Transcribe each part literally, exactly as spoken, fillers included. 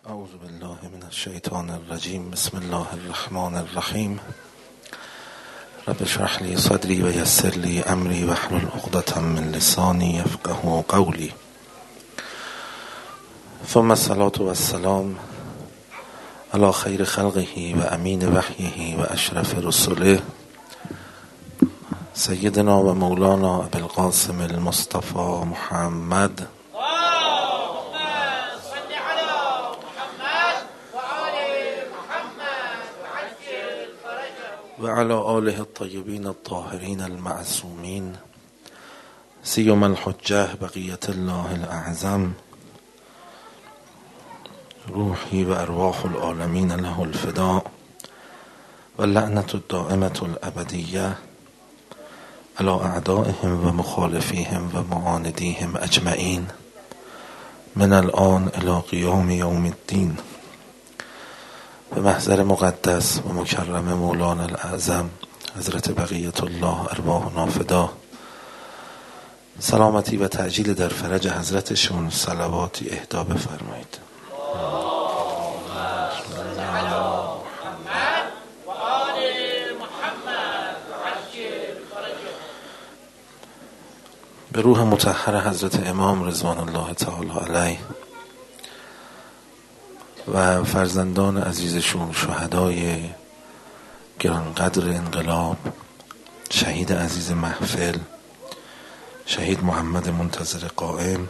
اعوذ بالله من الشیطان الرجیم. بسم الله الرحمن الرحیم. رب اشرح لی صدری و یسر لی امری واحلل عقدة من لسانی یفقهوا قولی. ثم الصلاة والسلام علی خیر خلقه و امین وحیه و اشرف رسله سیدنا و مولانا ابی القاسم المصطفى محمد و علی آله الطیبین الطاهرین المعصومین سیما الحجة بقیت الله الاعظم روحی و ارواح العالمین له الفداء و لعنت الدائمة الابدیة علی اعدائهم و مخالفیهم و معاندیهم اجمعین من الان الی قیام یوم الدین. به محضر مقدس و مکرم مولانا الاعظم حضرت بقیت الله ارواحنا فدا، سلامتی و تعجیل در فرج حضرتشون صلواتی اهدا بفرمایید. به روح مطهر حضرت امام رضوان الله تعالی علیه و فرزندان عزیزشون، شهدای گرانقدر انقلاب، شهید عزیز محفل، شهید محمد منتظر قائم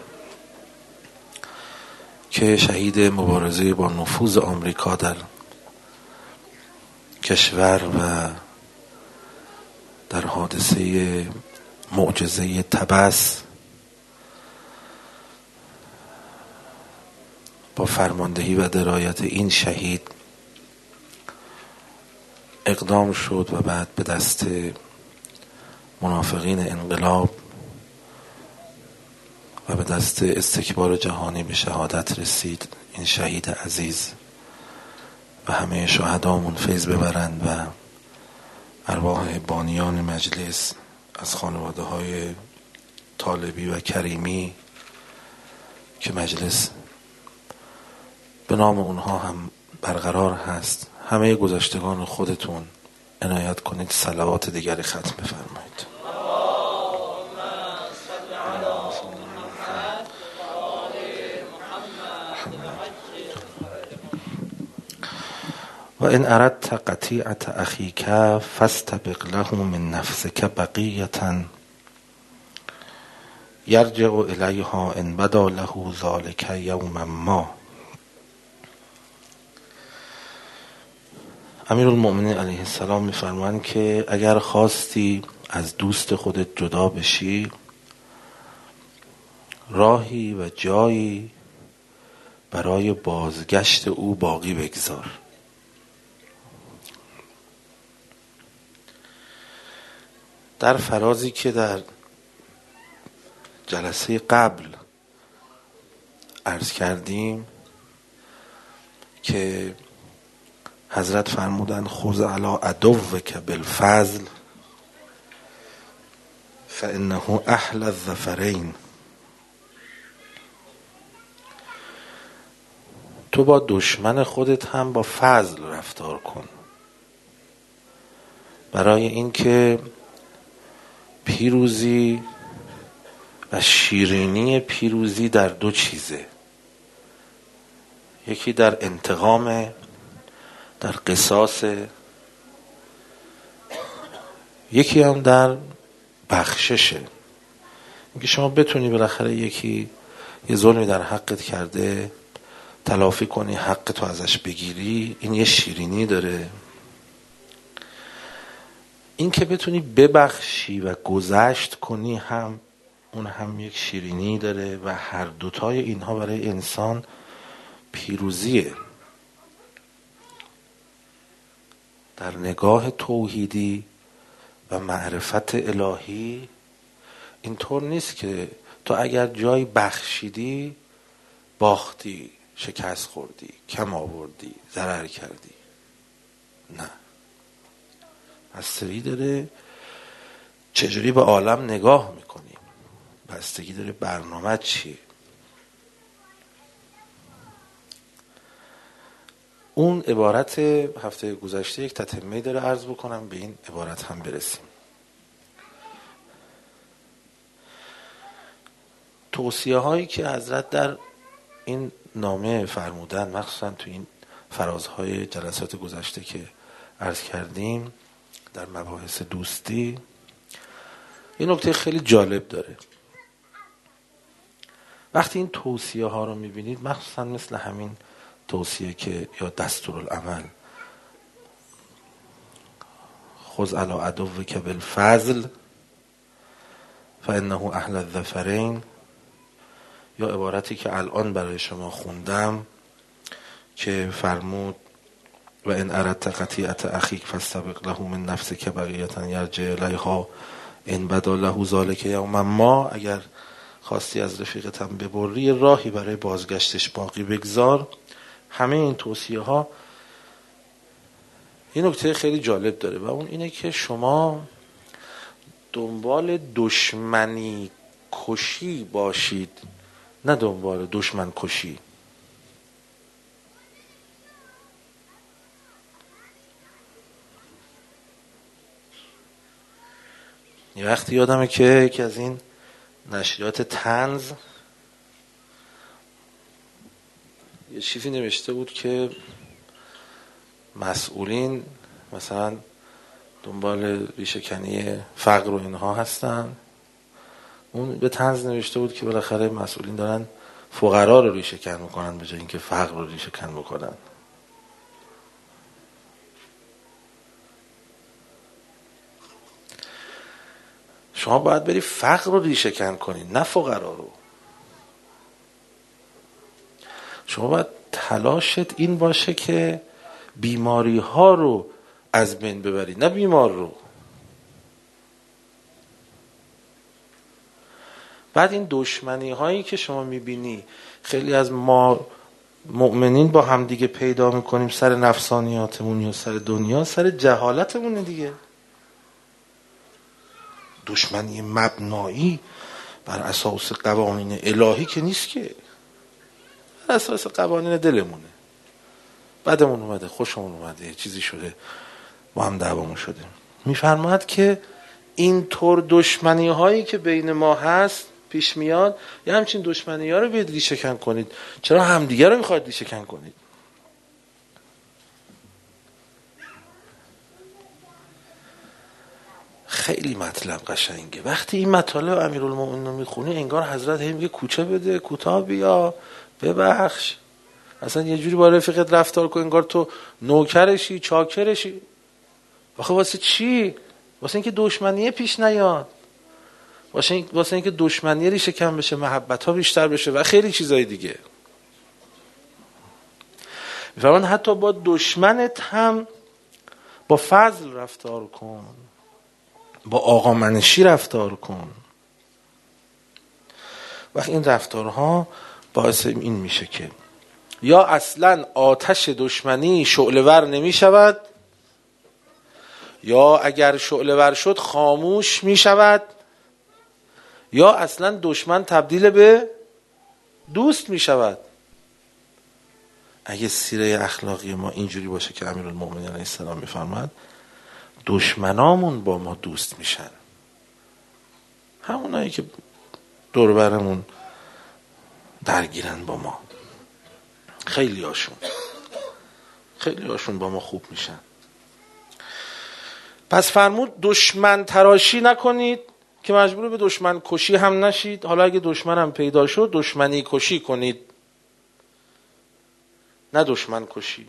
که شهید مبارزه با نفوذ آمریکا در کشور و در حادثه معجزه طبس با فرماندهی و درایت این شهید اقدام شد و بعد به دست منافقین انقلاب و به دست استکبار جهانی به شهادت رسید. این شهید عزیز و همه شهدامون فیض ببرند و ارواح بانیان مجلس از خانواده های طالبی و کریمی که مجلس به نام اونها هم برقرار هست، همه گذشتگان خودتون عنایت کنید صلوات دیگری ختم بفرمایید. و ان اردت قطیعة اخیک فاستبق له من نفسک بقیة یرجع الیها ان بدا له ذلک یوما ما. امیرالمؤمنین علیه السلام میفرمایند که اگر خواستی از دوست خودت جدا بشی، راهی و جایی برای بازگشت او باقی بگذار. در فرازی که در جلسه قبل عرض کردیم که حضرت فرمودند خذ علی عدوک بالفضل فانه احلی الظفرین. تو با دشمن خودت هم با فضل رفتار کن، برای اینکه پیروزی و شیرینی پیروزی در دو چیزه، یکی در انتقام، در قصاص، یکی هم در بخششه. اینکه شما بتونی بالاخره یکی یه ظلمی در حقت کرده تلافی کنی، حق تو ازش بگیری، این یه شیرینی داره. این که بتونی ببخشی و گذشت کنی هم اون هم یک شیرینی داره و هر دوتای اینها برای انسان پیروزیه. در نگاه توحیدی و معرفت الهی اینطور نیست که تو اگر جای بخشیدی باختی، شکست خوردی، کم آوردی، ضرر کردی. نه، بستگی داره چجوری به عالم نگاه میکنی، بستگی داره برنامه چیه. اون عبارت هفته گذشته یک تتمه داره عرض بکنم، به این عبارت هم برسیم. توصیه هایی که حضرت در این نامه فرمودن، مخصوصا تو این فرازهای جلسات گذشته که عرض کردیم در مباحث دوستی، این نکته خیلی جالب داره. وقتی این توصیه ها رو میبینید، مخصوصا مثل همین توصیه که یا دستورالعمل خذ علی عدوک بالفضل فانه اهل الظفرین، یا عبارتی که الان برای شما خوندم که فرمود و ان اردت قطیعت اخیک فاستبق له من نفسک بقیة یرجع الیها ان بدا له ذلک یوما ما، اگر خواستی از رفیقتم ببری راهی برای بازگشتش باقی بگذار. همه این توصیه ها این نکته خیلی جالب داره و اون اینه که شما دنبال دشمنی کشی باشید، نه دنبال دشمن کشی. یه وقتی یادمه که یکی از این نشریات طنز یه چیزی نوشته بود که مسئولین مثلا دنبال ریشه‌کنی فقر و اینها هستن. اون به طنز نوشته بود که بالاخره مسئولین دارن فقرا رو ریشه‌کن میکنن به جای اینکه فقر رو ریشه‌کن بکنن. شما باید بری فقر رو ریشه‌کن کنی، نه فقرا رو. شما باید تلاشت این باشه که بیماری ها رو از بین ببری، نه بیمار رو. بعد این دشمنی هایی که شما میبینی خیلی از ما مؤمنین با هم دیگه پیدا میکنیم سر نفسانیاتمون یا سر دنیا، سر جهالتمون دیگه. دشمنی مبنایی بر اساس قوانین الهی که نیست، که بر اساس قوانین دلمونه. بعدمون اومده، خوشمون اومده، چیزی شده، با هم دعوامون شده. میفرماد که این طور دشمنی هایی که بین ما هست پیش میاد، یا همچین دشمنی ها رو بیاد ریشه کن کنید. چرا همدیگه رو میخواید ریشه کن کنید؟ خیلی مطلب قشنگه. وقتی این مطالب امیرالمومنین رو میخونی انگار حضرت هی میگه کوچه بده، کوتاه بیا، ببخش، اصلا یه جوری با رفیقت رفتار کن انگار تو نوکرشی، چاکرشی. آخه واسه چی؟ واسه اینکه دشمنیه پیش نیاد، واسه این واسه اینکه دشمنی ریشه کم بشه، محبت ها بیشتر بشه و خیلی چیزای دیگه. میفرمان حتی با دشمنت هم با فضل رفتار کن، با آقا منشی رفتار کن. وقتی این رفتارها باعث این میشه که یا اصلا آتش دشمنی شعله‌ور نمی شود، یا اگر شعله‌ور شد خاموش می شود، یا اصلا دشمن تبدیل به دوست می شود. اگه سیره اخلاقی ما اینجوری باشه که امیرالمومنین علیه السلام میفرماد دشمنامون با ما دوست میشن، همونایی که دور برمون درگیرن با ما، خیلی هاشون خیلی هاشون با ما خوب میشن. پس فرمود دشمن تراشی نکنید که مجبور به دشمن کشی هم نشید. حالا اگه دشمن هم پیدا شد دشمنی کشی کنید، نه دشمن کشی.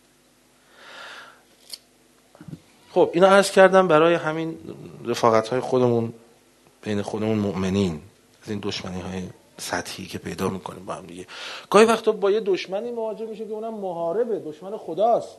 خب اینا عرض کردم برای همین رفاقت های خودمون بین خودمون مؤمنین، از این دشمنی های سطحی که پیدا میکنیم با هم دیگه. گاهی وقتا با یه دشمنی مواجه میشه که اونم محاربه، دشمن خداست.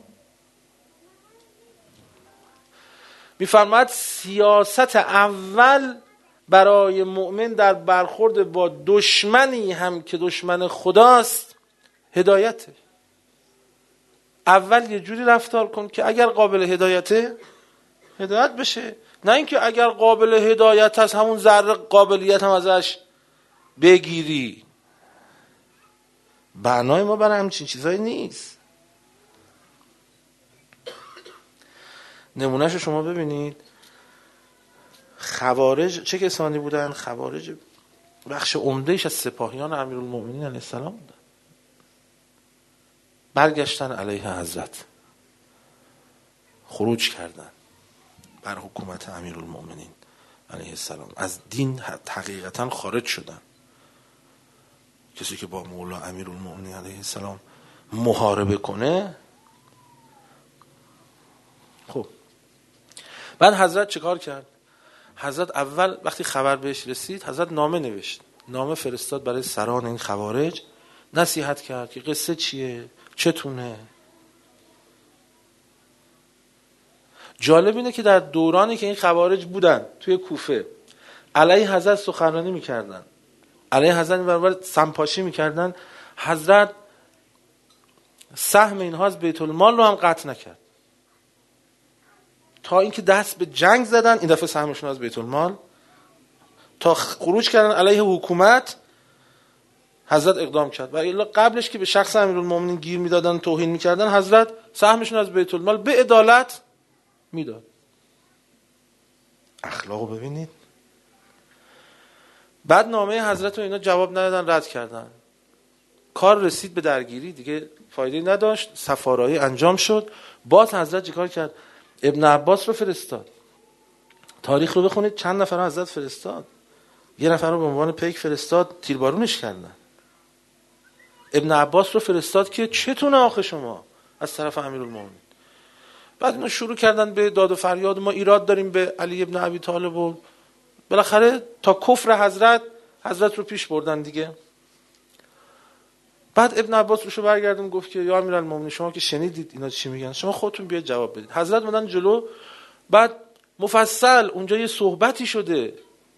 میفرماید سیاست اول برای مؤمن در برخورد با دشمنی هم که دشمن خداست هدایته. اول یه جوری رفتار کن که اگر قابل هدایته هدایت بشه، نه اینکه اگر قابل هدایت هست همون ذره قابلیت هم ازش بگیری. بنای ما برای همچین چیزایی نیست. نمونهشو شما ببینید. خوارج چه کسانی بودن؟ خوارج بخش عمدهش از سپاهیان امیرالمومنین علیه السلام بودن. برگشتن علیه حضرت، خروج کردن بر حکومت امیرالمومنین علیه السلام، از دین حقیقتا خارج شدن. کسی که با مولا امیرالمومنین علیه السلام محاربه کنه. خب بعد حضرت چه کار کرد؟ حضرت اول وقتی خبر بهش رسید، حضرت نامه نوشت، نامه فرستاد برای سران این خوارج، نصیحت کرد که قصه چیه، چتونه. جالب اینه که در دورانی که این خوارج بودن توی کوفه علیه حضرت سخنرانی میکردن، علیه حضرت برابر سمپاشی میکردن، حضرت سهم اینها از بیت المال رو هم قطع نکرد، تا اینکه دست به جنگ زدن این دفعه سهمشون از بیت المال، تا خروج کردن علیه حکومت حضرت اقدام کرد. و الا قبلش که به شخص امیرالمومنین گیر میدادن، توهین میکردن، حضرت سهمشون از بیت المال به عدالت میداد. اخلاقو ببینید. بعد نامه حضرت رو اینا جواب ندادن، رد کردن. کار رسید به درگیری، دیگه فایده نداشت، سفارایی انجام شد. باز حضرت چیکار کرد؟ ابن عباس رو فرستاد. تاریخ رو بخونید، چند نفر حضرت فرستاد. یه نفر رو به عنوان پیک فرستاد، تیربارونش کردن. ابن عباس رو فرستاد که چتونه آخه شما از طرف امیرالمومنین. بعد اینا شروع کردن به داد و فریاد، ما ایراد داریم به علی ابن ابی طالب، و بالاخره تا کفر حضرت حضرت رو پیش بردن دیگه. بعد ابن عباس روشو برگردون گفت که یا امیرالمومنین، شما که شنیدید اینا چی میگن، شما خودتون بیاید جواب بدید. حضرت اومدن جلو، بعد مفصل اونجا یه صحبتی شده،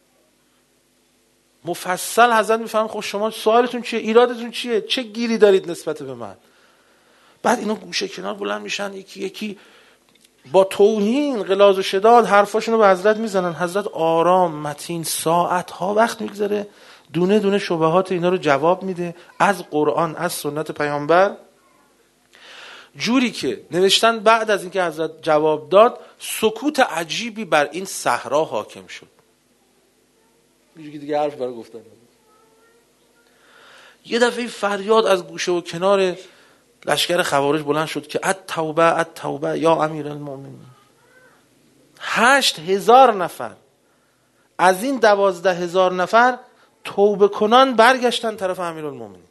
مفصل حضرت میفهمن خب شما سوالتون چیه، ایرادتون چیه، چه گیری دارید نسبت به من. بعد اینا گوشه کنار بلند میشن، یکی یکی با توهین، غلاظ و شداد حرفاشونو به حضرت میزنن. حضرت آرام متین ساعت ها وقت میگذره، دونه دونه شبهات اینا رو جواب میده از قرآن، از سنت پیامبر، جوری که نوشتن بعد از اینکه حضرت جواب داد سکوت عجیبی بر این صحرا حاکم شد. اینجوری دیگه حرف برای گفتن. یه دفعه فریاد از گوشه و کنار لشکر خوارج بلند شد که التوبه التوبه یا امیرالمومنین. هشت هزار نفر از این دوازده هزار نفر توبه کنان برگشتن طرف امیرالمومنین.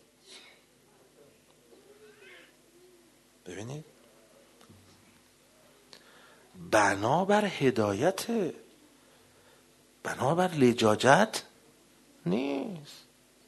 ببینید، بنابر هدایت، بنابر لجاجت نیست.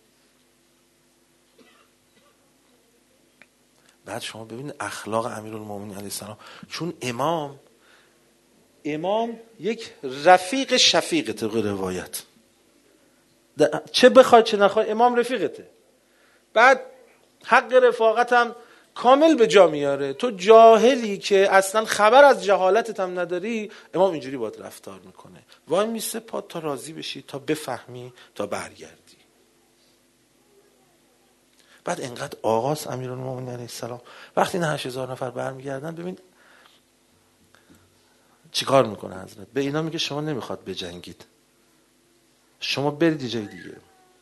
بعد شما ببینید اخلاق امیرالمومنین علیه السلام، چون امام امام یک رفیق شفیقه طبق روایت، چه بخوای چه نخوای امام رفیقته. بعد حق رفاقت هم کامل به جا میاره. تو جاهلی که اصلا خبر از جهالتت هم نداری، امام اینجوری باید رفتار میکنه، وای میسه پا تا راضی بشی، تا بفهمی، تا برگردی. بعد انقدر آغاز امیرالمومنین علیه السلام وقتی نه هشت هزار نفر برمیگردن، ببین چیکار میکنه حضرت. به اینا میگه شما نمیخواد بجنگید، شما برید یه جای دیگه.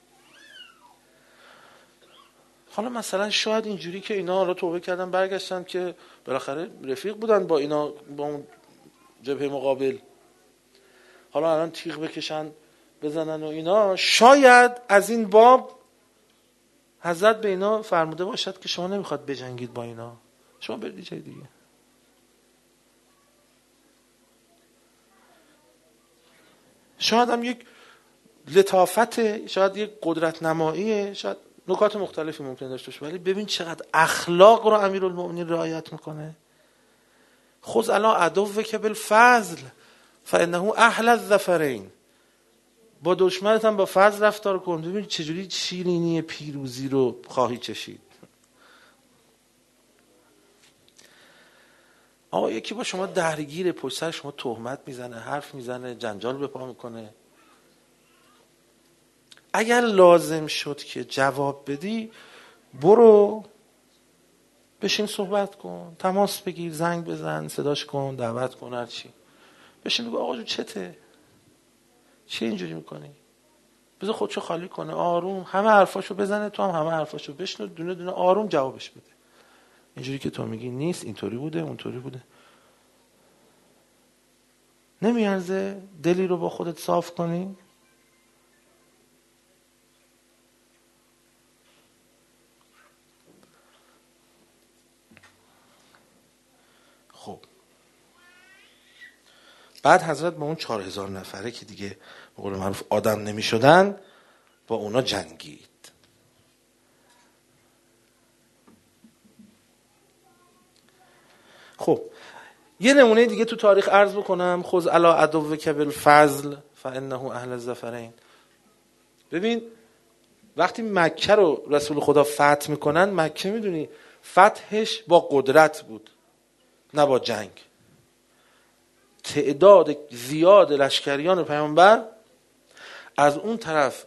حالا مثلا شاید اینجوری که اینا حالا توبه کردن برگشتن که بالاخره رفیق بودن با اینا، با اون جبهه مقابل، حالا الان تیغ بکشن بزنن و اینا، شاید از این باب حضرت به اینا فرموده باشد که شما نمیخواد بجنگید با اینا، شما برید جای دیگه. شاید هم یک لطافت، شاید یک قدرت نماییه، شاید نکات مختلفی ممکن داشته باشه، ولی ببین چقدر اخلاق رو امیرالمومنین رعایت میکنه. خذ الی عدوک بالفضل فانه اهل الظفرین. با دشمنت هم با فضل رفتار کن، ببین چجوری شیرینی پیروزی رو خواهی چشید. آقا یکی با شما درگیره، پشت سر شما تهمت میزنه، حرف میزنه، جنجال به پا میکنه، اگر لازم شد که جواب بدی، برو بشین صحبت کن، تماس بگیر، زنگ بزن، صداش کن، دعوت کن، هر چی. بشین بگو آقا جو چته؟ چی اینجوری میکنی؟ بذار خودشو خالی کنه، آروم همه حرفاشو بزنه، تو هم همه حرفاشو بشنو، دونه دونه آروم جوابش بده. اینجوری که تو میگی نیست، اینطوری بوده، اونطوری بوده. نمیارزه دلی رو با خودت صاف کنی؟ خب بعد حضرت با اون چهار هزار نفره که دیگه به قول معروف آدم نمی شدن، با اونا جنگید. خب یه نمونه دیگه تو تاریخ عرض بکنم. خذ علی عدوک بالفضل فانه اهل الظفرین. ببین وقتی مکه رو رسول خدا فتح میکنن، مکه میدونی فتحش با قدرت بود نه با جنگ. تعداد زیاد لشکریان پیامبر، از اون طرف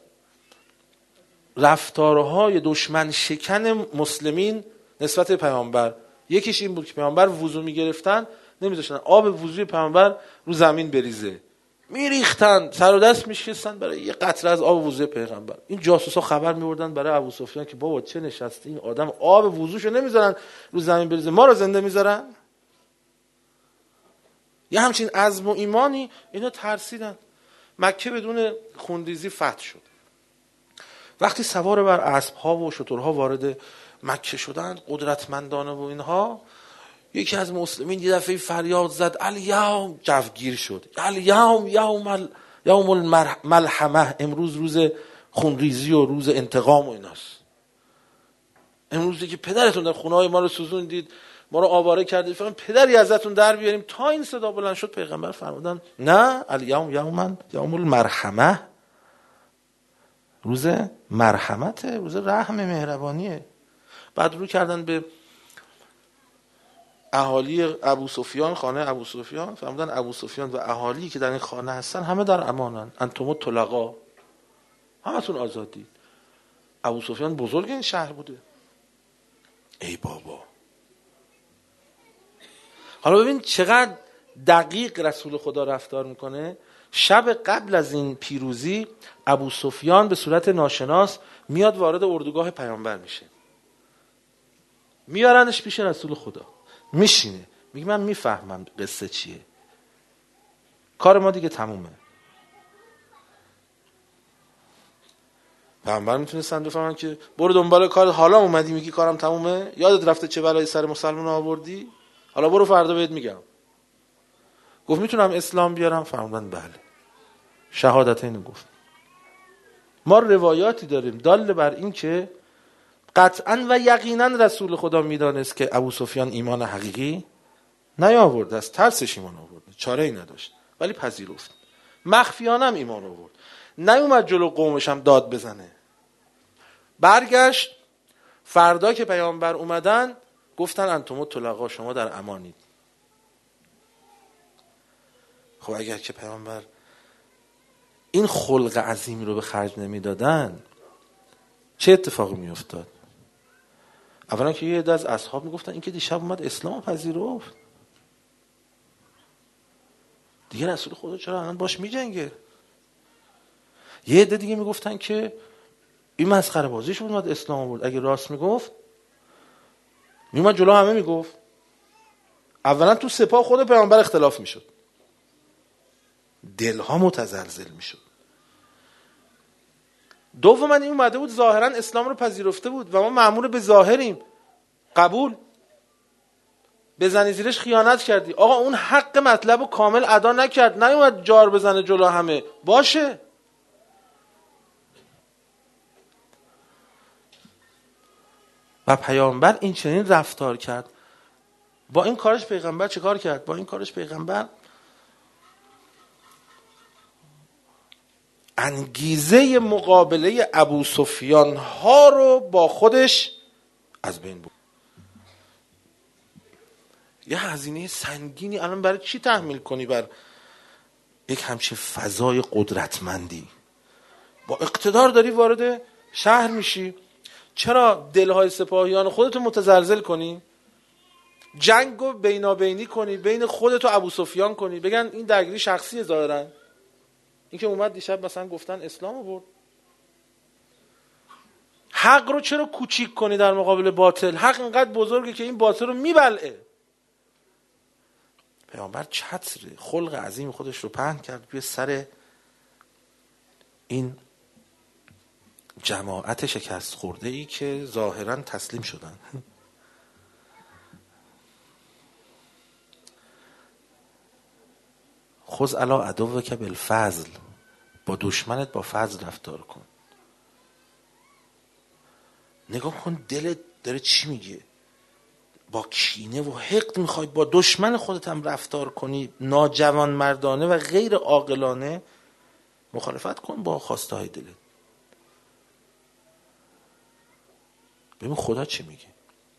رفتارهای دشمن شکن مسلمین نسبت به پیامبر. یکیش این بود که پیامبر وضو میگرفتن نمیذاشتن آب وضوی پیامبر رو زمین بریزه، میریختن، سر و دست میشکستن برای یه قطره از آب وضوی پیغمبر. این جاسوسا خبر میبردن برای ابو سفیان که بابا چه نشسته این آدم، آب وضوشو نمیذارن رو زمین بریزه، ما رو زنده میذارن. یه همچین عزم و ایمانی اینا ترسیدن. مکه بدون خونریزی فتح شد. وقتی سوار بر اسب‌ها و شترها وارد مکه شدند قدرتمندانه و اینها، یکی از مسلمین یه دفعه فریاد زد الیوم، جوگیر شد، الیوم یوم ال... یوم الملحمه، امروز روز خونریزی و روز انتقام و ایناست. امروزی که پدرتون در خونه‌های ما رو سوزوندید، ما رو آواره کردید، فقط پدری ازتون در بیاریم. تا این صدا بلند شد پیغمبر فرمودن نه، الیوم یوم یوم المرحمه، روز مرحمته، روز رحم مهربانیه. بعد رو کردن به اهالی ابو سفیان، خانه ابو سفیان، فرمودن ابو سفیان و اهالی که در این خانه هستن همه در امانن، انتم طلقا، همتون آزادید. ابو سفیان بزرگ این شهر بوده. ای بابا، حالا ببین چقدر دقیق رسول خدا رفتار میکنه. شب قبل از این پیروزی ابو سفیان به صورت ناشناس میاد وارد اردوگاه پیامبر میشه، میارنش پیش رسول خدا، میشینه، میگه من میفهمم قصه چیه، کار ما دیگه تمومه. پیامبر میتونستن بفهمن که برو دنبال کار، حالا اومدی میگی کارم تمومه، یادت رفته چه بلایی سر مسلمان آوردی، حالا برو فردا بهت میگم. گفت میتونم اسلام بیارم؟ فرمودن بله. شهادتین گفت. ما روایاتی داریم دال بر این که قطعا و یقینا رسول خدا میدانست که ابو سفیان ایمان حقیقی نیاورده، از ترسش ایمان آورده، چاره ای نداشت، ولی پذیرفت. مخفیانه هم ایمان آورد، نیومد جلو قومش هم داد بزنه. برگشت فردا که پیامبر اومدن گفتن انتم طلقا، شما در امانید. خب اگر که پیامبر این خلق عظیمی رو به خرج نمیدادن چه اتفاقی میافتاد؟ اولا که یه عده از اصحاب میگفتن این که دیشب اومد اسلام پذیرفت، دیگه رسول خدا چرا الان باش میجنگه؟ یه عده دیگه میگفتن که این مسخره بازیش بود اومد اسلام آورد، اگه راست میگفت میومد جلو همه میگفت. اولا تو سپاه خود پیامبر اختلاف میشد، دلها متزلزل میشد. دوم این اومده بود ظاهرا اسلام رو پذیرفته بود و ما مأمور به ظاهریم، قبول، بزنی زیرش خیانت کردی. آقا اون حق مطلب رو کامل ادا نکرد، نیومد جار بزنه جلو همه، باشه. و پیامبر این چنین رفتار کرد. با این کارش پیغمبر چه کار کرد؟ با این کارش پیغمبر انگیزه مقابله ابو سفیان ها رو با خودش از بین برد. یه هزینه سنگینی الان برای چی تحمیل کنی بر یک همچین فضای قدرتمندی؟ با اقتدار داری وارد شهر میشی، چرا دلهای سپاهیان خودتو متزلزل کنی؟ جنگ و بینابینی کنی، بین خودت و ابو سفیان کنی، بگن این درگیری شخصی ظاهرا. این که اومد دیشب مثلا گفتن اسلام آورد. حق رو چرا کوچیک کنی در مقابل باطل؟ حق اینقدر بزرگه که این باطل رو میبلعه. پیامبر چتر خلق عظیم خودش رو پهن کرد توی سر این جماعت شکست خورده ای که ظاهرا تسلیم شدن. خذ علی عدوک بالفضل، با دشمنت با فضل رفتار کن. نگاه کن دلت داره چی میگه. با کینه و حقد میخوای با دشمن خودت هم رفتار کنی، ناجوان مردانه و غیر عاقلانه مخالفت کن با خواسته های دلت. ببین خدا چی میگه.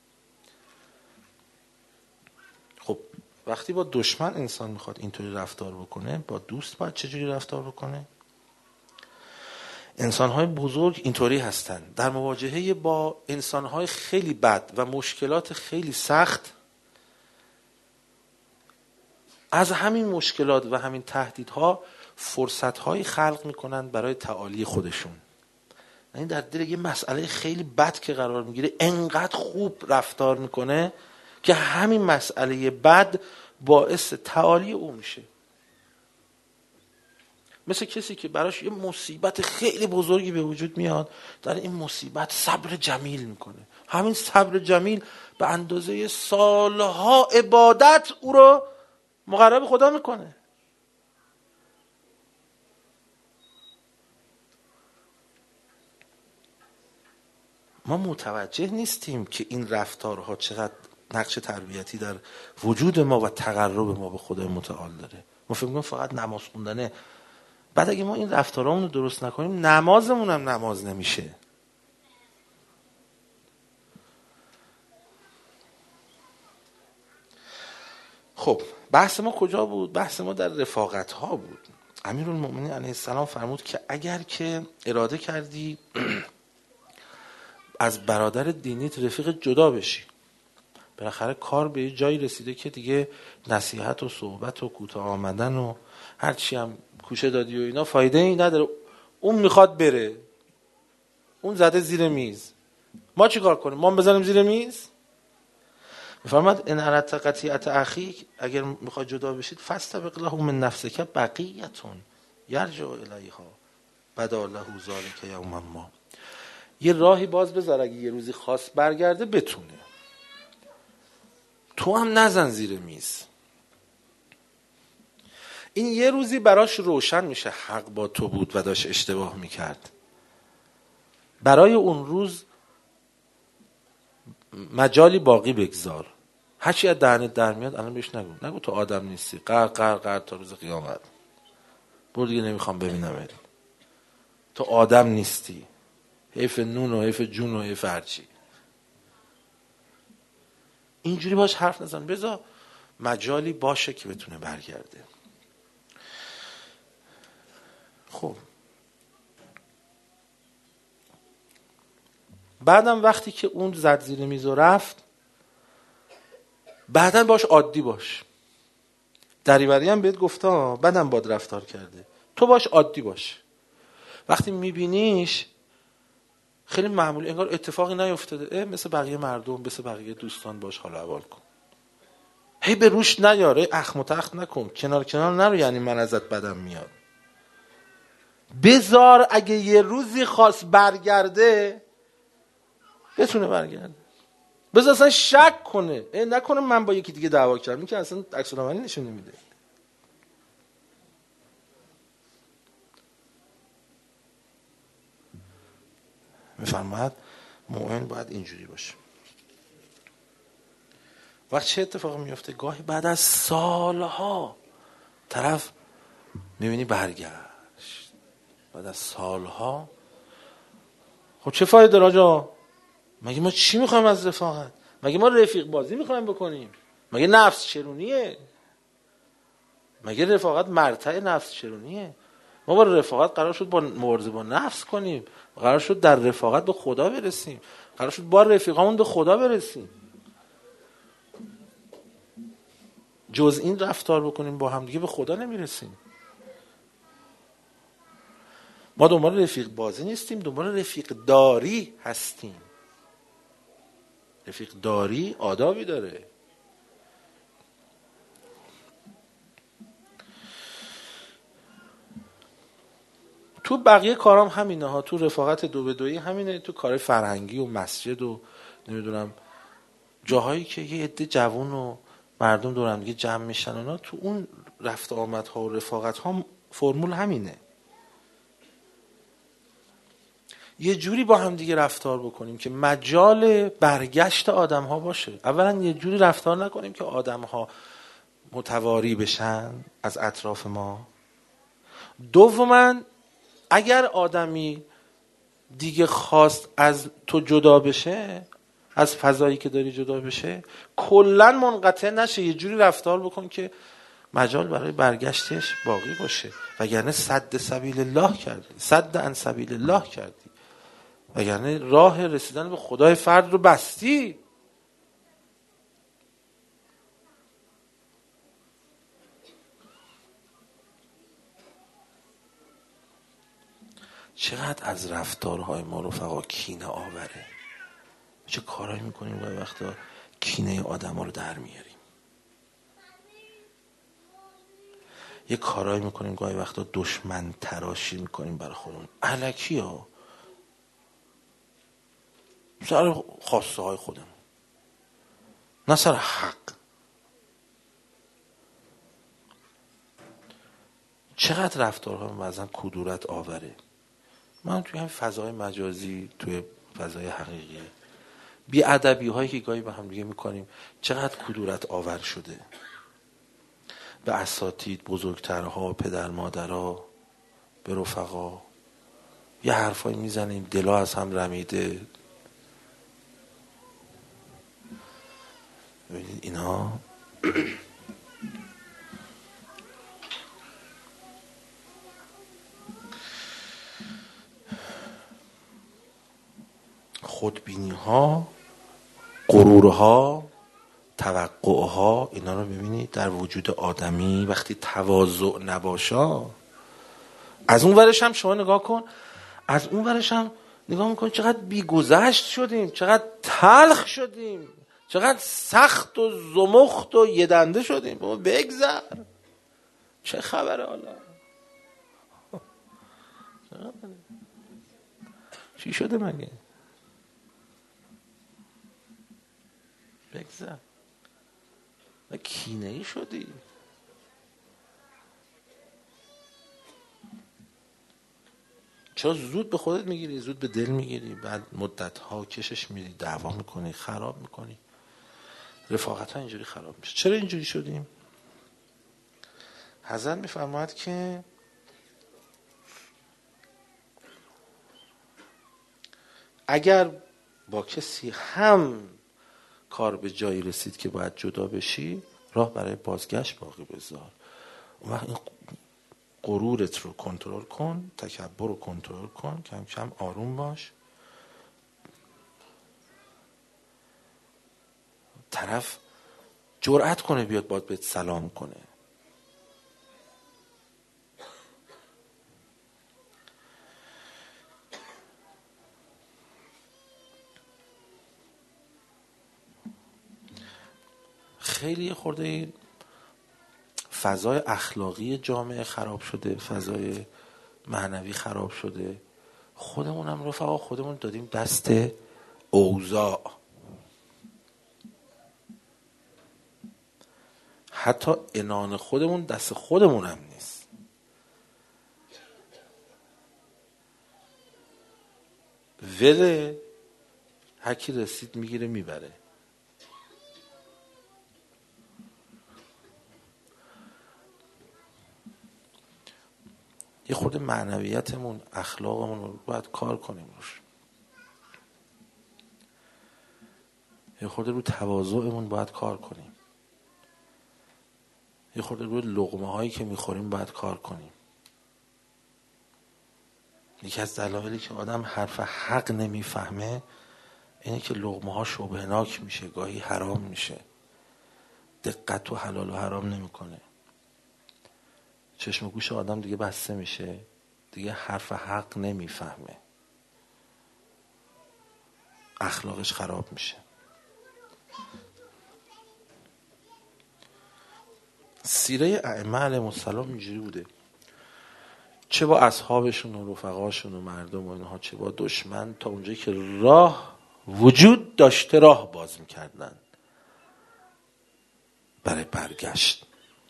خب وقتی با دشمن انسان میخواد اینطوری رفتار بکنه، با دوست باید چجوری رفتار بکنه؟ انسان‌های بزرگ اینطوری هستن. در مواجهه با انسان‌های خیلی بد و مشکلات خیلی سخت، از همین مشکلات و همین تهدیدها فرصت‌هایی خلق میکنن برای تعالی خودشون. یعنی در دل یه مسئله خیلی بد که قرار میگیره، انقدر خوب رفتار میکنه که همین مسئله بد باعث تعالی او میشه. مثل کسی که براش یه مصیبت خیلی بزرگی به وجود میاد، در این مصیبت صبر جمیل میکنه. همین صبر جمیل به اندازه سالها عبادت او رو مقرب خدا میکنه. ما متوجه نیستیم که این رفتارها چقدر نقش تربیتی در وجود ما و تقرب ما به خدای متعال داره. ما فکر می‌کنیم فقط نماز خوندنه. بعد اگه ما این رفتارامون رو درست نکنیم، نمازمون هم نماز نمیشه. خب بحث ما کجا بود؟ بحث ما در رفاقت ها بود. امیرالمؤمنین علیه السلام فرمود که اگر که اراده کردی از برادر دینیت رفیق جدا بشی، بالاخره کار به جایی رسیده که دیگه نصیحت و صحبت و کوتاه آمدن و هر چی هم کوشه دادی و اینا فایده ای نداره. اون میخواد بره، اون زده زیر میز، ما چی کار کنیم؟ ما بزنیم زیر میز؟ میفرماد ان اردت قطیعت اخیک، اگر میخوای جدا بشید فاستبق له من نفسک بقیتون یرجع الیها بدا له ذلک یوما ما. یه راهی باز بذار اگه یه روزی خواست برگرده بتونه. تو هم نزن زیر میز. این یه روزی براش روشن میشه حق با تو بود و داشت اشتباه میکرد. برای اون روز مجالی باقی بگذار. هرچی از دهنت در میاد الان بهش نگو. نگو تو آدم نیستی. قر قر قر تا روز قیامت. برو دیگه نمیخوام ببینم. تو آدم نیستی. حیف نون و حیف جون و حیف هرچی. اینجوری باش حرف نزن. بذار مجالی باشه که بتونه برگرده. خب بعدم وقتی که اون زد زیر میز و رفت، بعدم باش عادی باش. دریوری هم بهت گفته بعدم باد رفتار کرده، تو باش عادی باش. وقتی میبینیش خیلی معمولی، انگار اتفاقی نیفتاده، مثل بقیه مردم، مثل بقیه دوستان باش حال احوال کن. هی به روش نیاره، اخم و تخت نکن، کنار کنار نرو یعنی من ازت بدم میاد. بذار اگه یه روزی خواست برگرده بتونه برگرده. بذار اصلا شک کنه، نکنه من با یکی دیگه دعوا کردم، این که اصلا عکس العملی نشون نمیده. میفرماید مؤمن باید اینجوری باشه. وقت چه اتفاقی میفته؟ گاهی بعد از سالها طرف میبینی برگشت، بعد از سالها. خب چه فایده داره آجا؟ مگه ما چی میخوایم از رفاقت؟ مگه ما رفیق بازی میخوایم بکنیم؟ مگه نفس چرونیه؟ مگه رفاقت مرتع نفس چرونیه؟ ما با رفاقت قرار شد با مبارزه با نفس کنیم، قرار شد در رفاقت به خدا برسیم، قرار شد با رفیقامون به خدا برسیم. جز این رفتار بکنیم با هم دیگه به خدا نمیرسیم. ما دنبال رفیق بازی نیستیم، دنبال رفیق داری هستیم. رفیق داری آدابی داره. تو بقیه کارام همینه ها، تو رفاقت دو به دویی همینه، تو کار فرهنگی و مسجد و نمیدونم جاهایی که یه عده جوون و مردم دور هم دیگه جمع میشن اونا، تو اون رفت آمد ها و رفاقت ها فرمول همینه. یه جوری با هم دیگه رفتار بکنیم که مجال برگشت آدم ها باشه. اولا یه جوری رفتار نکنیم که آدم ها متواری بشن از اطراف ما. دوما اگر آدمی دیگه خواست از تو جدا بشه، از فضایی که داری جدا بشه، کلن منقطع نشه. یه جوری رفتار بکن که مجال برای برگشتش باقی باشه، وگرنه سد سبیل الله کردی، سد عن سبیل الله کردی، وگرنه راه رسیدن به خدای فرد رو بستی. چقدر از رفتارهای ما رفقا کینه آوره، چه کارایی میکنیم گاهی وقتا کینه آدم ها رو در میاریم، یه کارایی میکنیم گاهی وقتا دشمن تراشی میکنیم برای خودمون الکی ها، سر خواسته های خودمون، نه سر حق. چقدر رفتارها مثلا کدورت آوره. من توی همین فضای مجازی، توی فضای حقیقی، بی ادبی هایی که گاهی با هم دیگه میکنیم چقدر کدورت آور شده. به اساتید، بزرگترها، پدر مادرها، به رفقا یه حرفایی میزنیم دلا از هم رمیده. ببینید اینا خودبینی ها، غرورها، توقعها، اینا رو ببینید در وجود آدمی وقتی تواضع نباشه. از اون ورش هم شما نگاه کن، از اون ورش هم نگاه میکن چقدر بیگذشت شدیم، چقدر تلخ شدیم، چقدر سخت و زمخت و یه دنده شدیم. بابا بگذر، چه خبره حالا؟ چی شده مگه؟ بگذر. و کینه ای شدی. چرا زود به خودت میگیری، زود به دل میگیری، بعد مدت ها کشش میری، دعوا میکنی، خراب میکنی، رفاقت ها اینجوری خراب میشه. چرا اینجوری شدیم؟ حضرت میفرماید که اگر با کسی هم کار به جایی رسید که باید جدا بشی، راه برای بازگشت باقی بذار. اون وقت این غرورت رو کنترل کن، تکبر رو کنترل کن، کم کم آروم باش. طرف جرأت کنه بیاد باید بهت سلام کنه. خیلی خورده فضای اخلاقی جامعه خراب شده، فضای معنوی خراب شده. خودمون هم رفقا خودمون دادیم دست اوضاع. حتی عنان خودمون دست خودمون هم نیست. وله هرکی رسید میگیره میبره. یه خورده معنویتمون، اخلاقمون رو باید کار کنیم روش. یه خورده رو تواضعمون باید کار کنیم. یه خورده روی لقمه هایی که میخوریم باید کار کنیم. یکی از دلایلی که آدم حرف حق نمیفهمه اینه که لقمه ها شبهناک میشه، گاهی حرام میشه، دقت تو حلال و حرام نمیکنه. چشم و گوش آدم دیگه بسته میشه، دیگه حرف حق نمیفهمه، اخلاقش خراب میشه. سیره ائمه علیهم السلام اینجوری بوده، چه با اصحابشون و رفقاشون و مردم و اینها، چه با دشمن، تا اونجایی که راه وجود داشته راه باز میکردن برای برگشت،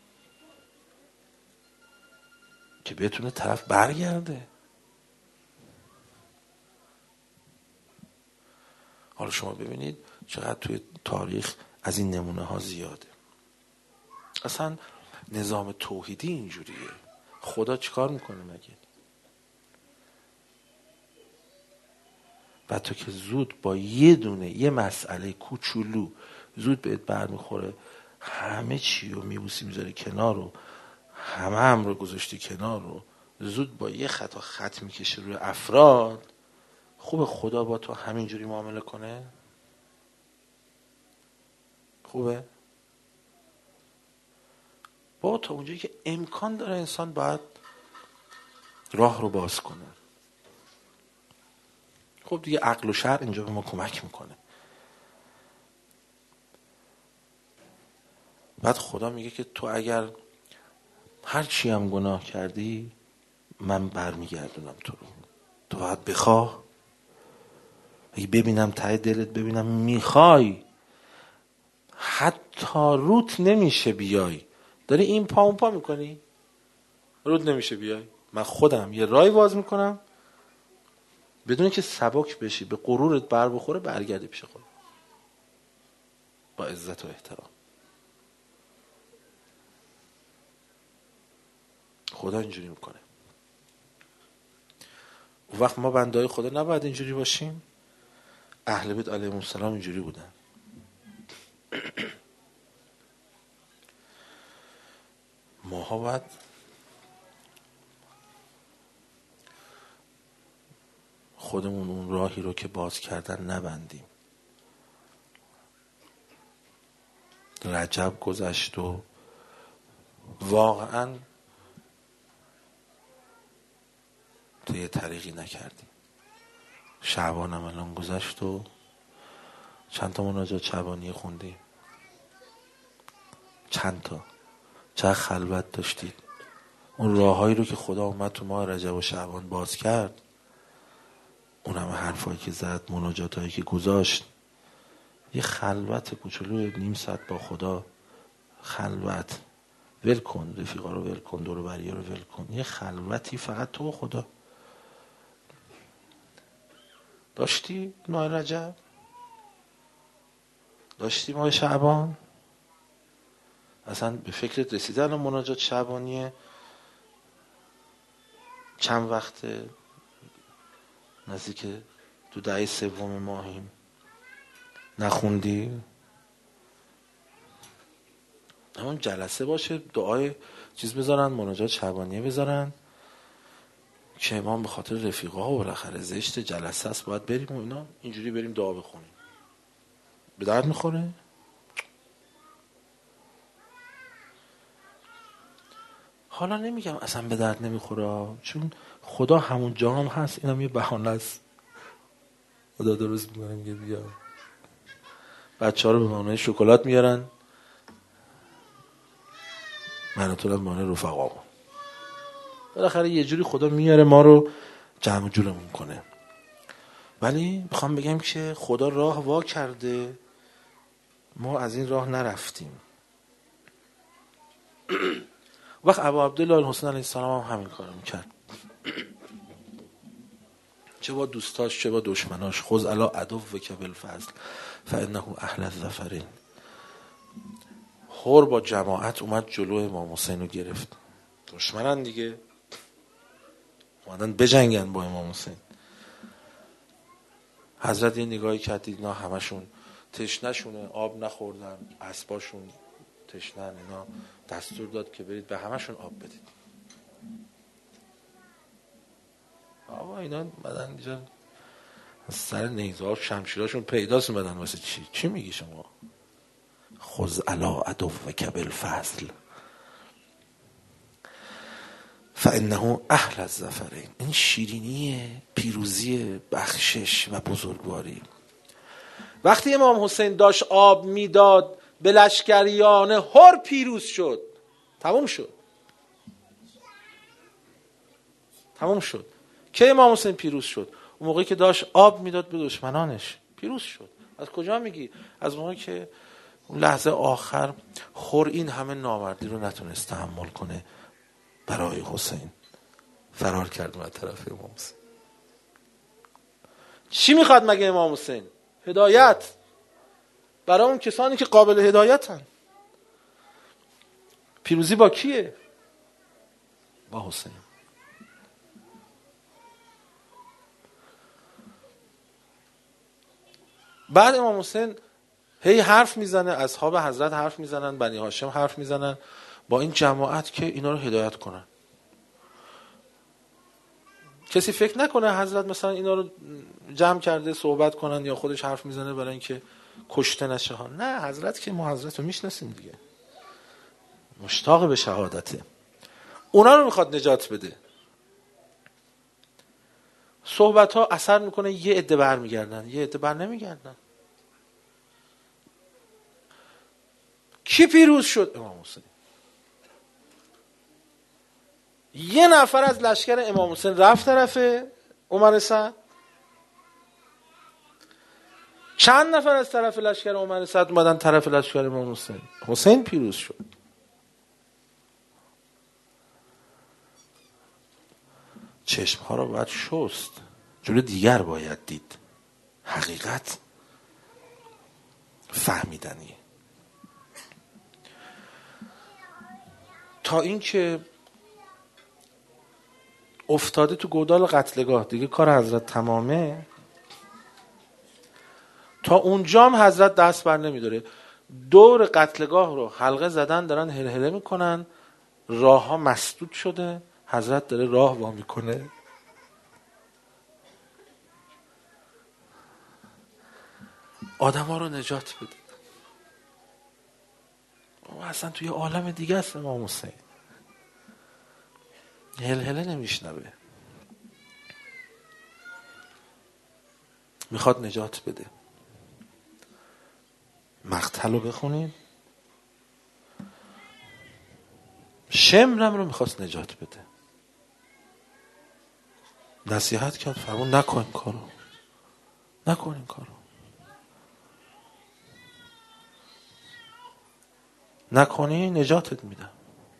که بتونه طرف برگرده. حالا شما ببینید چقدر توی تاریخ از این نمونه ها زیاده. اصلا نظام توحیدی اینجوریه. خدا چیکار میکنه مگه؟ بعد تو که زود با یه دونه یه مسئله کوچولو زود بهت برمیخوره، همه چی رو میبوسی میذاری کنار رو، همه هم رو گذاشتی کنار رو، زود با یه خطا خط میکشه روی افراد. خوبه خدا با تو همینجوری معامله کنه؟ خوبه؟ با تا اونجایی که امکان داره انسان باید راه رو باز کنه. خب دیگه عقل و شرع اینجا به ما کمک میکنه. بعد خدا میگه که تو اگر هر چی هم گناه کردی من برمیگردونم تو رو، تو باید بخواه. اگه ببینم ته دلت، ببینم میخوای، حتی روت نمیشه بیای، داری این پا اون پا میکنی، روت نمیشه بیای، من خودم یه رای باز میکنم بدون که سبک بشی، به غرورت بر بخوره، برگردی پیش خود با عزت و احترام. خدا اینجوری میکنه. اون وقت ما بندهای خدا نباید اینجوری باشیم؟ اهل بیت علیهم السلام اینجوری بودن. ماها باید خودمون اون راهی رو که باز کردن نبندیم. رجب گذشت و واقعا تو یه طریقی نکردیم. شعبان هم الان گذشت و چند تا مناجات شعبانی خوندیم، چند تا، چه خلوت داشتید. اون راههایی رو که خدا اومد تو ماه رجب و شعبان باز کرد، اون همه حرفایی که زد، مناجاتایی که گذاشت، یه خلوت کوچولوی نیم ساعت با خدا، خلوت، ول کن رفیقا رو، ول کن دور و بریا رو ول کن، یه خلوتی فقط تو و خدا داشتی. ماه رجب داشتی، ماه شعبان اصلا به فکرت رسیدن و مناجات شعبانیه چند وقته، نزدیک تو دهه سوم ماهیم، نخوندی؟ همون جلسه باشه، دعای چیز بذارن، مناجات شعبانیه بذارن که امام به خاطر رفیقا و بالاخره زشت جلسه است باید بریم و اینا، اینجوری بریم دعا بخونیم. به درد میخوره؟ حالا نمیگم اصلا به درد نمیخوره، چون خدا همون جا هم هست، اینم یه بهانه است. خدا درست میکنه میگه بیا بچه ها رو به معنی شکلات میارن، من تو رو به معنی رفقا. بالاخره یه جوری خدا میاره ما رو جمع جورمون کنه. ولی میخوام بگم که خدا راه وا کرده، ما از این راه نرفتیم. وقت ابا عبدالله الحسین علیه السلام هم همین کارو میکرد، چه با دوستاش چه با دشمناش. خذ علی عدوک بالفضل فانه اهل الظفرین. هور با جماعت اومد جلو امام حسین رو گرفت، دشمنن دیگه، اومدن بجنگن با امام حسین. حضرت یه نگاهی کردید اینا همشون تشنه‌شونه، آب نخوردن، اسباشون تشنه‌ن، اینا دستور داد که برید به همشون آب بدید. آقا اینا بدن اینجا سر نیزه ها شمشیراشون پیداست، بدن واسه چی؟ چی میگی شما؟ خذ علی عدوک بالفضل فانه اهل الظفرین. این شیرینی پیروزی، بخشش و بزرگواری. وقتی امام حسین داشت آب میداد به لشکریان هر پیروز شد. تموم شد. تموم شد. که امام حسین پیروز شد اون موقعی که داشت آب میداد به دشمنانش. پیروز شد. از کجا میگی؟ از موقعی که اون لحظه آخر خور این همه نامردی رو نتونست تحمل کنه، برای حسین فرار کرد از طرف امام حسین. چی میخواد مگه امام حسین؟ هدایت برای اون کسانی که قابل هدایتن. پیروزی با کیه؟ با حسین. بعد امام حسین هی حرف میزنه، اصحاب حضرت حرف میزنن، بنی هاشم حرف میزنن با این جماعت که اینا رو هدایت کنن. کسی فکر نکنه حضرت مثلا اینا رو جمع کرده صحبت کنن یا خودش حرف میزنه برای اینکه کشته نشه ها. نه، حضرت که ما حضرت رو میشناسیم دیگه، مشتاق به شهادته. اونا رو میخواد نجات بده. صحبت ها اثر میکنه، یه عده بر میگردن، یه عده بر نمیگردن. کی پیروز شد؟ امام حسین. یه نفر از لشکر امام حسین رفت طرف عمر سعد، چند نفر از طرف لشکر عمر سعد اومدن طرف لشکر امام حسین. حسین پیروز شد. چشم ها رو باید شست، جلو دیگر باید دید. حقیقت فهمیدنیه. تا این که افتاده تو گودال قتلگاه، دیگه کار حضرت تمامه، تا اونجام حضرت دست بر نمیداره. دور قتلگاه رو حلقه زدن، دارن هلهله میکنن، راه ها مسدود شده، حضرت داره راه وا میکنه. آدم ها رو نجات بده. او اصلا توی عالم دیگه است امام حسین. هلهله نمیشنوه، میخواد نجات بده. مقتل رو بخونید، شمرم رو میخواست نجات بده، نصیحت کرد، فرمون نکن این کارو، نکن این کارو، نکنی نجاتت میدم.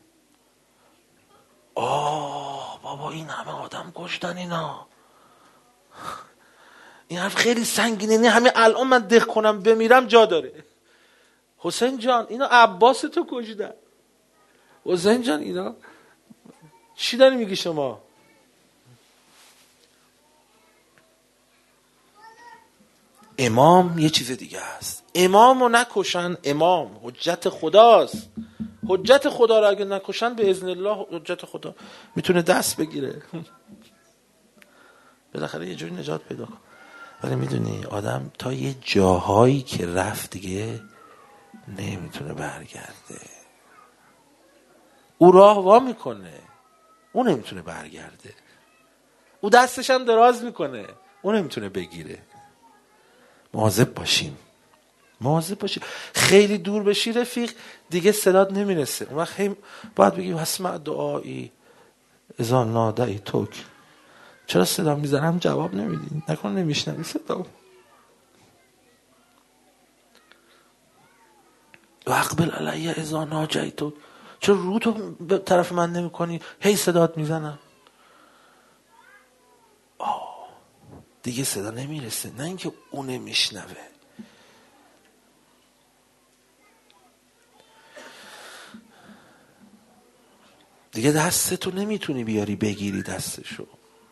آه بابا این همه آدم کشتن اینا، این حرف خیلی سنگینه، نه همین الان من دق کنم بمیرم جا داره. حسین جان اینا عباس تو کشتن. حسین جان اینا چی داری میگی شما؟ امام یه چیز دیگه است. امام رو نکشن، امام حجت خداست. حجت خدا رو اگه نکشن به اذن الله حجت خدا میتونه دست بگیره. بالاخره یه جوری نجات پیدا کن. ولی میدونی آدم تا یه جاهایی که رفت دیگه نمیتونه برگرده. او راه وا میکنه، او نمیتونه برگرده. او دستش هم دراز میکنه، او نمیتونه بگیره. مواظب باشیم، مواظب باشیم. خیلی دور بشی رفیق دیگه صدات نمیرسه. اون وقت هم باید بگی واسمع دعایی اذا نادعی توک. چرا صدا میزنم جواب نمیدی؟ نکن نمیشنوی صدا. و اقبل علیه اذا ناجی توک. چرا رو تو به طرف من نمی کنی؟ هی صدات میزنم. آه دیگه صدا نمیرسه، نه اینکه اون نمیشنوه. دیگه دستتو نمیتونی بیاری بگیری دستشو.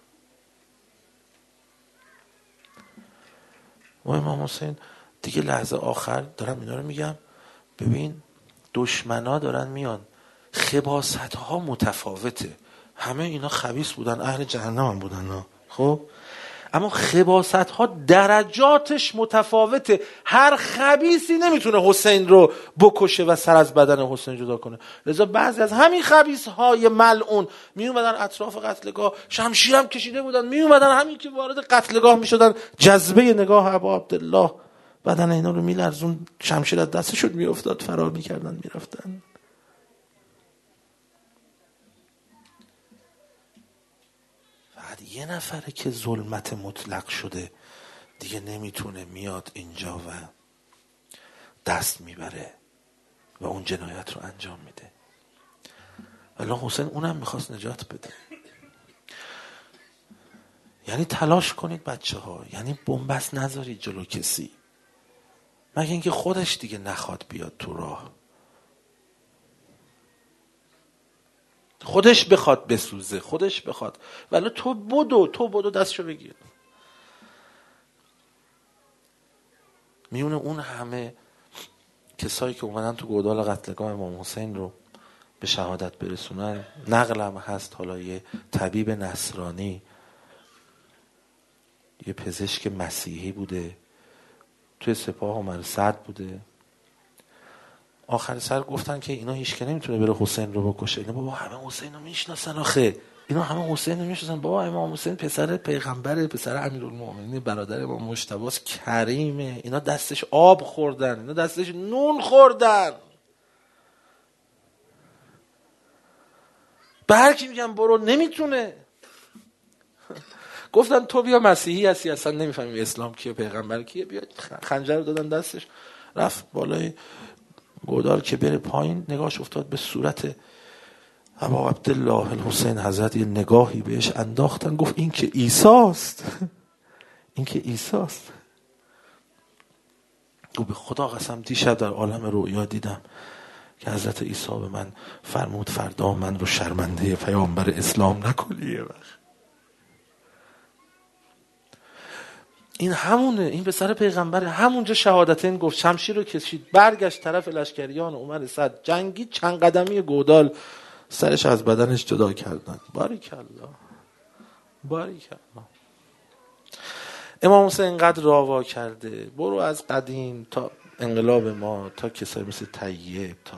و امام حسین دیگه لحظه آخر دارم اینا رو میگم، ببین دشمنا دارن میان، خباست ها متفاوته، همه اینا خبیث بودن، اهل جهنم هم بودن. خب اما خباثت ها درجاتش متفاوته. هر خبیثی نمیتونه حسین رو بکشه و سر از بدن حسین جدا کنه. لذا بعضی از همین خبیث های ملعون می اومدن اطراف قتلگاه، شمشیرم کشیده بودن، می اومدن همین که وارد قتلگاه می شدن، جذبه نگاه ابا عبدالله بدن اینا رو میلرزون، شمشیر از دستشون میافتاد، فرار میکردن میرفتن. فقط یه نفره که ظلمت مطلق شده دیگه نمیتونه، میاد اینجا و دست میبره و اون جنایت رو انجام میده. ولی حسین اونم میخواست نجات بده. یعنی تلاش کنید بچه ها، یعنی بنبست نذارید جلو کسی، مگه اینکه خودش دیگه نخواد بیاد تو راه، خودش بخواد بسوزه، خودش بخواد. ولی تو بدو تو بدو دستشو بگیر. میونه اون همه کسایی که اومدن تو گودال قتلگاه امام حسین رو به شهادت برسونن، نقلم هست حالا یه طبیب نصرانی، یه پزشک مسیحی بوده، توی سپاه عمر سعد بوده، آخر سر گفتن که اینا هیچ که نمیتونه بره حسین رو بکشه. اینا بابا همه حسین رو میشناسن، آخه اینا همه حسین رو میشناسن. بابا امام حسین پسر پیغمبره، پسر امیرالمومنین، برادر امام مجتبی است، کریمه. اینا دستش آب خوردن، اینا دستش نون خوردن. به هر کی میگم برو نمیتونه. گفتن تو بیا مسیحی هستی، اصلا نمیفهمی اسلام کیه، پیغمبر کیه، بیا. خنجر دادن دستش، رفت بالای گودال که بره پایین، نگاهش افتاد به صورت ابا عبدالله الحسین حضرت، یه نگاهی بهش انداختن، گفت این که عیساست، این که عیساست. گفت به خدا قسم دیشب در عالم رؤیا دیدم که حضرت عیسی به من فرمود فردا من رو شرمنده پیامبر اسلام نکنی. یه وقت این همونه، این پسر پیغمبره. همونجا شهادتین گفت، شمشیر رو کشید، برگشت طرف لشکریان عمر سعد، جنگی، چند قدمی گودال سرش از بدنش جدا کردن. باریکالله، باریکالله. امام حسین اینقدر راوا کرده، برو از قدیم تا انقلاب ما، تا کسایی مثل طیب، تا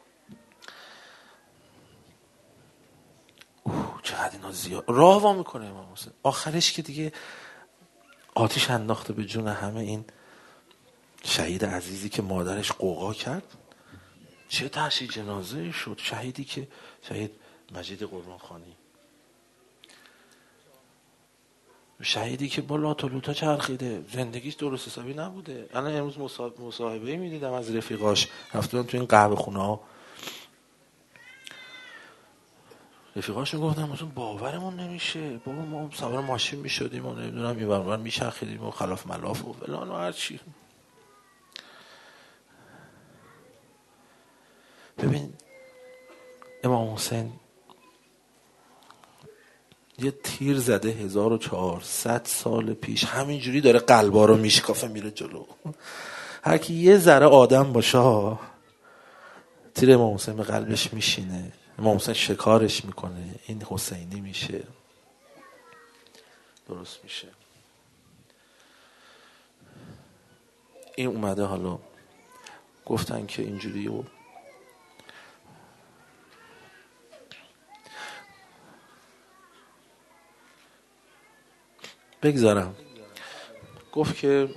اوه چقدر اینا زیاد راوا میکنه امام حسین. آخرش که دیگه آتیش انداخته به جون همه این شهید عزیزی که مادرش قوقا کرد. چه تحشی جنازه شد. شهیدی که شهید مجید قربانخانی، شهیدی که با لات و لوتا چرخیده، زندگیش درست حسابی نبوده. الان امروز مصاحبه میدیدم از رفیقاش، رفتن تو این قهوه خونه ها، رفیقاش میگفتن مثلا باورمون نمیشه، بابا ما سوار ماشین میشدیم و نمیدونم این برابر میچرخیدیم و خلاف ملاف و فلان و هر چی. ببین امام حسین یه تیر زده هزار و چهارصد سال پیش، همینجوری داره قلبا رو میشکافه میره جلو. هر کی یه ذره آدم باشه تیر امام حسین به قلبش میشینه، امام حسین شکارش میکنه، این حسینی میشه، درست میشه. این اومده حالا گفتن که اینجوری و بگذارم. گفت که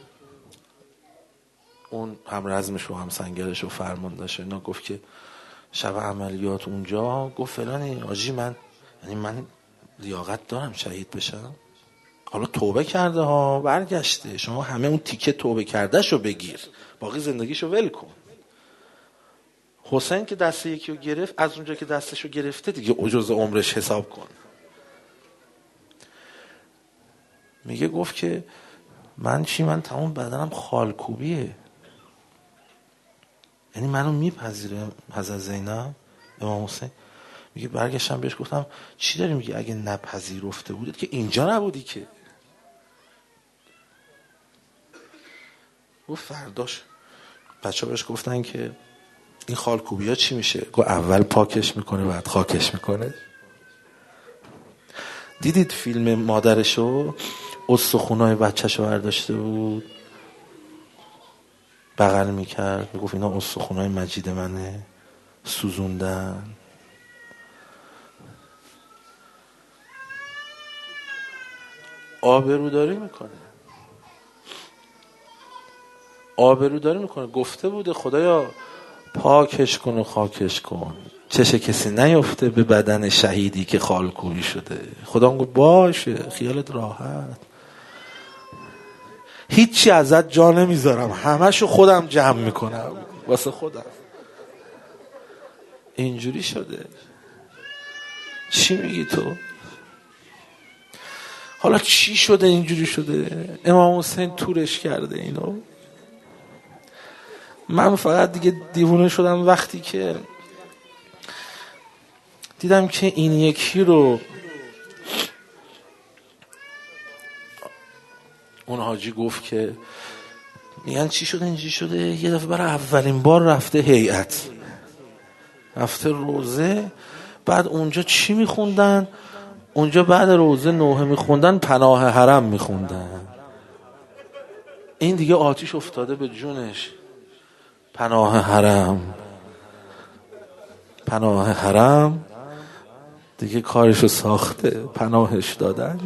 اون هم رزمش و هم سنگرش و فرماندهش اینا، گفت که شب عملیات اونجا، گفت فلانی آجی من یعنی من لیاقت دارم شهید بشم. حالا توبه کرده ها، برگشته، شما همه اون تیکه توبه کرده شو بگیر، باقی زندگیشو ول کن. حسین که دست یکی رو گرفت، از اونجا که دستشو گرفته دیگه جزء عمرش حساب کن. میگه گفت که من چی، من تمام بدنم خالکوبیه، یعنی منو میپذیره حضرت زینب امام حسین. میگه برگشتم بهش گفتم چی داری میگه، اگه نپذیرفته بودید که اینجا نبودی که. گفت فرداش بچه ها بهش گفتن که این خالکوبی ها چی میشه؟ گفت اول پاکش میکنه بعد خاکش میکنه. دیدید فیلم مادرشو؟ استخونای بچه‌شو برداشته بود بغل میکرد، میگفت اینا استخونای مجید منه، سوزوندن. آبروداری میکنه، آبروداری میکنه. گفته بوده خدایا پاکش کن و خاکش کن، چش کسی نیفته به بدن شهیدی که خالکوبی شده. خدا میگه باشه، خیالت راحت، هیچی ازت جا نمیذارم، همشو خودم جمع میکنم واسه خودم. اینجوری شده. چی میگی تو؟ حالا چی شده اینجوری شده؟ امام حسین تورش کرده اینو. من فقط دیگه دیوونه شدم وقتی که دیدم که این یکی رو اون حاجی گفت که میگن چی شده اینجوری شده. یه دفعه برای اولین بار رفته هیئت، رفته روزه، بعد اونجا چی میخوندن؟ اونجا بعد روزه نوحه میخوندن، پناه حرم میخوندن. این دیگه آتیش افتاده به جونش. پناه حرم، پناه حرم دیگه کارشو ساخته، پناهش دادن.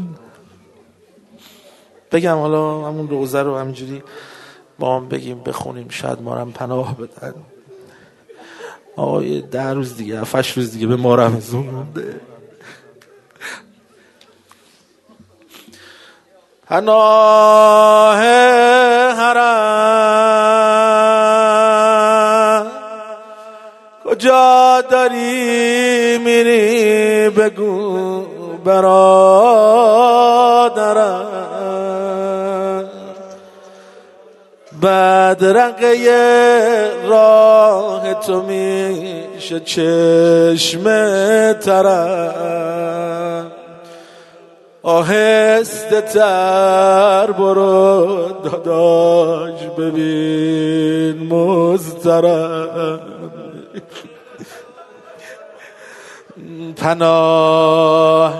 بگم حالا همون روزه رو همجوری با هم بگیم بخونیم، شاید ما هم پناه بدن. آقای ده روز دیگه، هفتش روز دیگه به ما رمضون مونده. پناه حرم کجا داری میری بگو برادرم، بدرقه راه تو میشه چشم ترم، آهسته تر برو داداش ببین مضطرم. پناه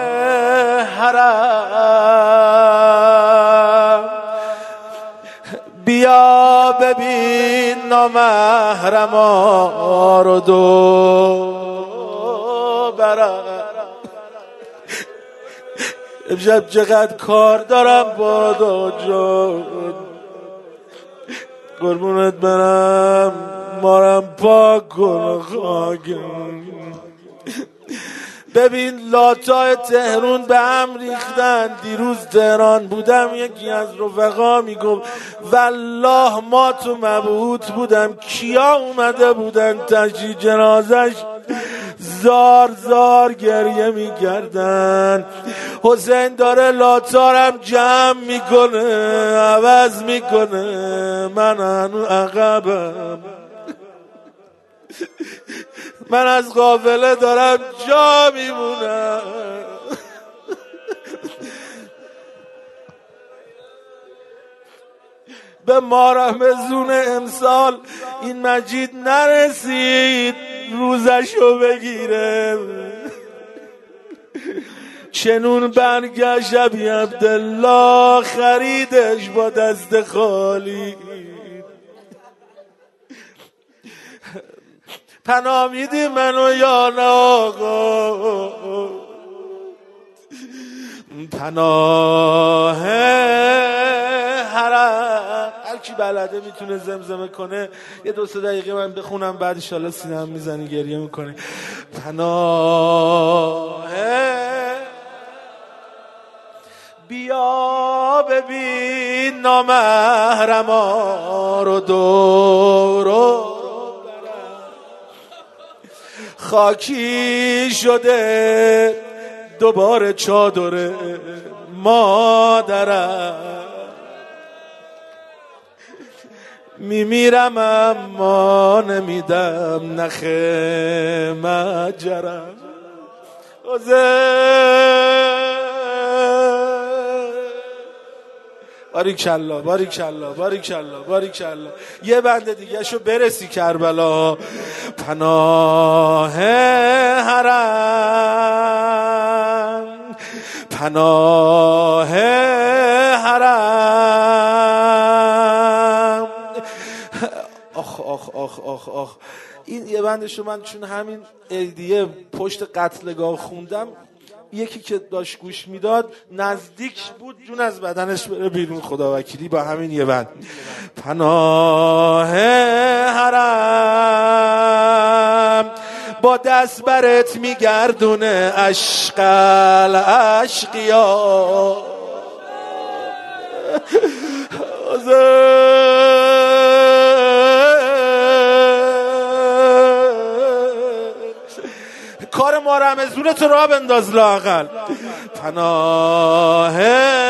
حرم بیا ببین نامحرما رو دو برم. امشب چقدر کار دارم بادا جان، قربونت برم، مارم پاک کن خاکم. ببین لاتای تهرون به هم ریختن. دیروز تهران بودم، یکی از رفقا میگفت والله ما تو مبهوت بودم، کیا اومده بودن تشییع جنازش، زار زار گریه میکردن. حسین داره لاتارم جمع میکنه، عوض میکنه، من هنو عقبم، من از قافله دارم جا میمونم. به ما رمضون امسال این مجید نرسید روزشو بگیره. چنون برگشت ابی عبدالله خریدش با دست خالی. پناه میدی منو یا نه آقا؟ پناه حرم. هر کی بلده میتونه زمزمه کنه. یه دو سه دقیقه من بخونم، بعد انشالله سینه‌ام میزنی گریه میکنه. پناه بیا ببین نامحرما رو دورو خاکی شده دوباره چادر مادرم. میمیرم اما نمیدم نخ مجرم. باریکالله باریکالله باریکالله باریکالله. یه بنده دیگه شو برسی کربلا. پناه حرم، پناه آخ آخ آخ آخ. این یه بندشو من چون همین ایدیه پشت قتلگاه خوندم، یکی که داشت گوش میداد نزدیک بود جون از بدنش بره بیرون، خدا وکیلی با همین یه بند. پناه حرم با دست برت میگردونه عشقل عشقیا، کار ما رمزونه تو را بنداز لااقل. پناه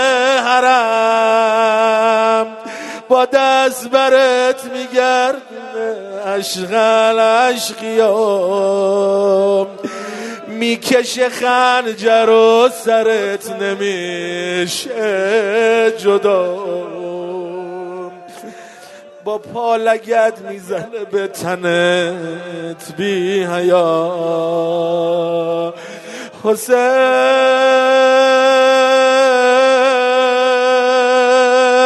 حرم با دست برت میگردونه عشقل عشقیا، میکشه خنجر و سرت نمیشه جدا، با پا لگد میزنه به تنت بی حیا. حسین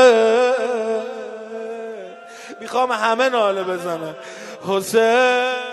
میخوام همه ناله بزنن. حسین